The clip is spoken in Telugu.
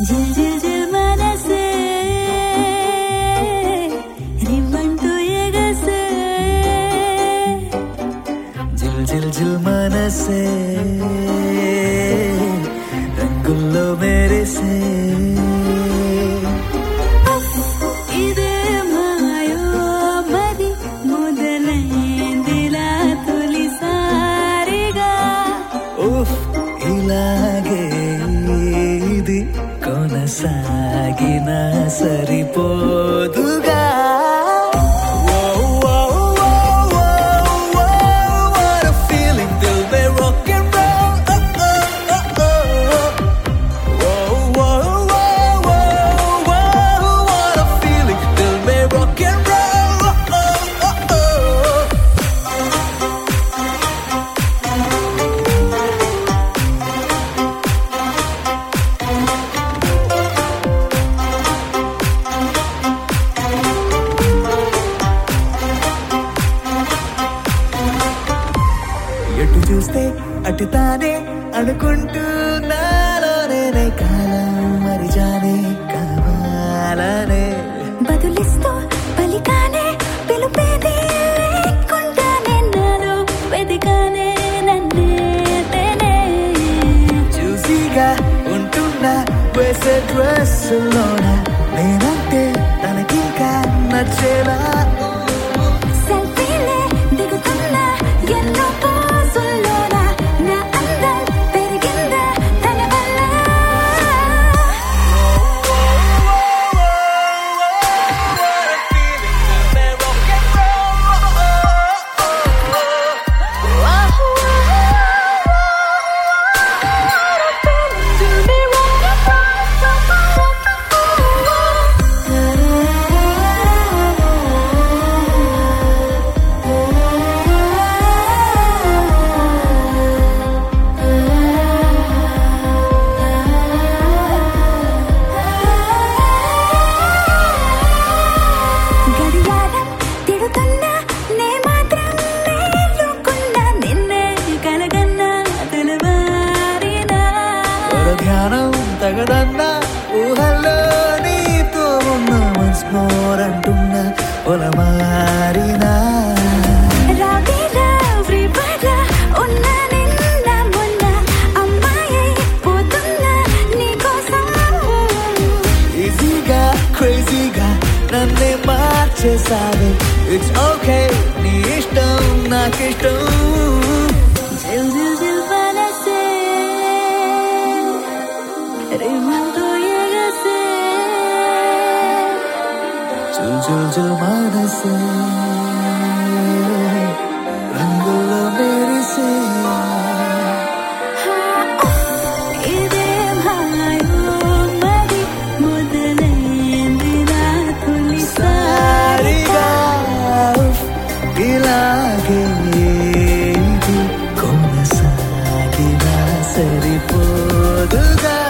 జిల్ జిల్ జిల్ మనసే రివ్వంటూ ఎగసే జిల్ జిల్ జిల్ మనసే రంగుల్లో మెరిసే ఇదే మాయో మది మొదలైందిలా తొలిసారిగా ఉఫ్ ఇలాగే ఇది కొనసాగిన సరిపోదుగా ఎటు చూస్తే అటు తానే అనుకుంటూ నాలోనే కాలం మరి జానే కావాలనే బదులిస్తూ పలికానే పిలుపేది లేకుండానే నాలో వెదికానే నన్నే నేనే చూసిగా ఉంటున్నా వేసే డ్రెస్సులోన నేనంటే తనకింకా నచ్చేలా సెల్ఫీలే దిగుతున్నా ఎన్నో పోజుల్లోనా నా అందం పెరిగిందా తన వల్ల గడియారం తిడుతున్నా నే మాత్రం మేలుకున్నా నిన్నే కలగన్నా తెలవారినా ధ్యానం తగడన్నా ఊహల్లో నీతో ఉన్న వన్స్ మోర్ అంటున్నా పొలమారినా రాగిలా వ్రివరా ఉన్న నిన్న మొన్న అమ్మాయి పోతున్నా నీకోసం ఈజీగా క్రేజీగా నన్నే మార్చేసావే ఇట్స్ ఓకే నీ ఇష్టం నాకిష్టం జిల్ జిల్ జిల్ మనసే రివ్వంటూ ఎగసే జిల్ జిల్ జిల్ మనసే రంగుల్లో మెరిసే ఇదే మాయో మరి మొదలైందిలా తొలిసారిగా ఇలాగే ఇది కొనసాగిన సరిపోదుగా